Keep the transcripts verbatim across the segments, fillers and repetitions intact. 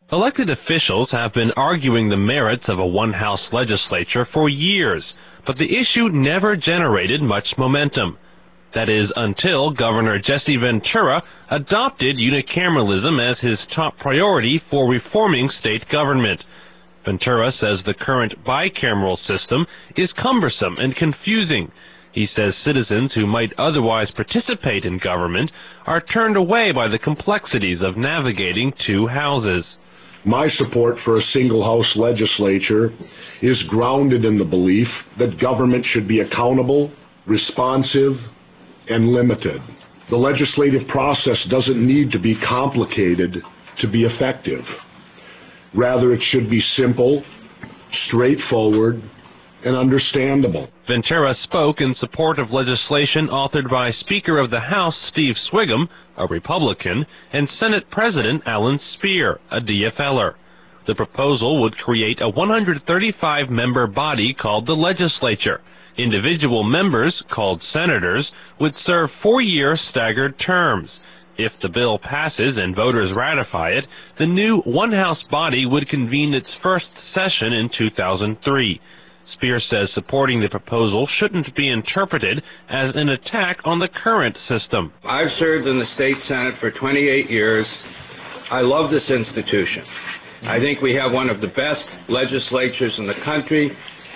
Elected officials have been arguing the merits of a one-house legislature for years, but the issue never generated much momentum. That is, until Governor Jesse Ventura adopted unicameralism as his top priority for reforming state government. Ventura says the current bicameral system is cumbersome and confusing. He says citizens who might otherwise participate in government are turned away by the complexities of navigating two houses. My support for a single-house legislature is grounded in the belief that government should be accountable, responsive, and limited. The legislative process doesn't need to be complicated to be effective. Rather, it should be simple, straightforward, and understandable. Ventura spoke in support of legislation authored by Speaker of the House Steve Swigum, a Republican, and Senate President Alan Speer, a D F L er. The proposal would create a one hundred thirty-five member body called the legislature. Individual members, called senators, would serve four-year staggered terms. If the bill passes and voters ratify it, the new one-house body would convene its first session in two thousand three. Speer says supporting the proposal shouldn't be interpreted as an attack on the current system. I've served in the state senate for twenty-eight years. I love this institution. I think we have one of the best legislatures in the country.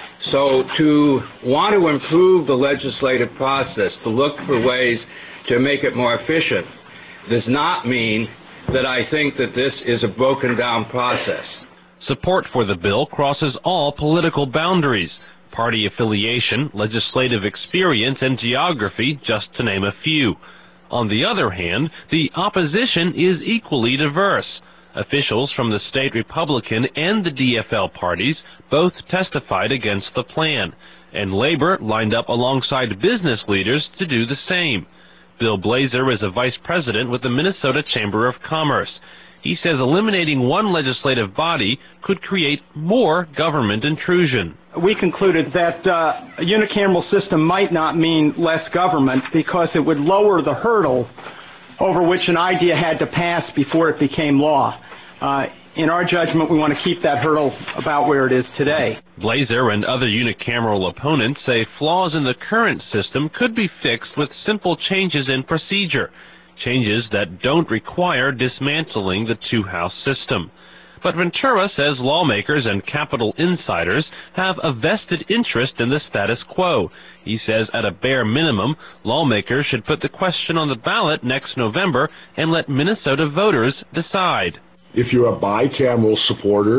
So to want to improve the legislative process, to look for ways to make it more efficient, does not mean that I think that this is a broken down process. Support for the bill crosses all political boundaries: party affiliation, legislative experience, and geography, just to name a few. On the other hand, the opposition is equally diverse. Officials from the state Republican and the D F L parties both testified against the plan, and Labor lined up alongside business leaders to do the same. Bill Blazer is a vice president with the Minnesota Chamber of Commerce. He says eliminating one legislative body could create more government intrusion. We concluded that uh, a unicameral system might not mean less government because it would lower the hurdle over which an idea had to pass before it became law. Uh, in our judgment, we want to keep that hurdle about where it is today. Blazer and other unicameral opponents say flaws in the current system could be fixed with simple changes in procedure, changes that don't require dismantling the two-house system. But Ventura says lawmakers and capital insiders have a vested interest in the status quo. He says at a bare minimum, lawmakers should put the question on the ballot next November and let Minnesota voters decide. If you're a bicameral supporter,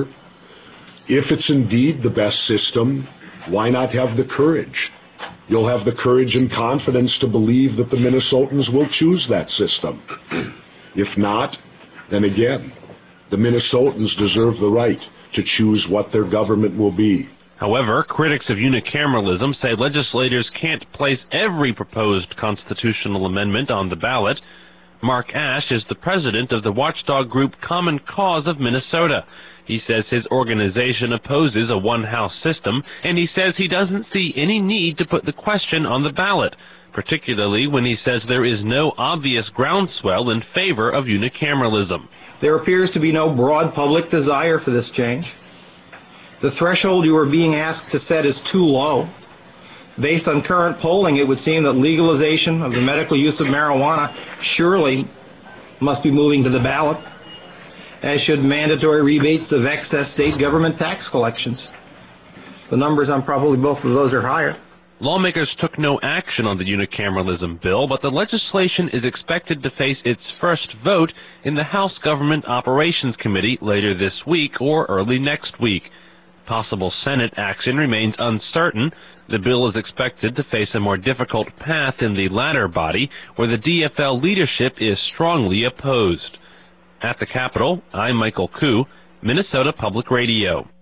if it's indeed the best system, why not have the courage? You'll have the courage and confidence to believe that the Minnesotans will choose that system. If not, then again, the Minnesotans deserve the right to choose what their government will be. However, critics of unicameralism say legislators can't place every proposed constitutional amendment on the ballot. Mark Ash is the president of the watchdog group Common Cause of Minnesota. He says his organization opposes a one-house system, and he says he doesn't see any need to put the question on the ballot, particularly when he says there is no obvious groundswell in favor of unicameralism. There appears to be no broad public desire for this change. The threshold you are being asked to set is too low. Based on current polling, it would seem that legalization of the medical use of marijuana surely must be moving to the ballot, as should mandatory rebates of excess state government tax collections. The numbers on probably both of those are higher. Lawmakers took no action on the unicameralism bill, but the legislation is expected to face its first vote in the House Government Operations Committee later this week or early next week. Possible Senate action remains uncertain. The bill is expected to face a more difficult path in the latter body, where the D F L leadership is strongly opposed. At the Capitol, I'm Michael Koo, Minnesota Public Radio.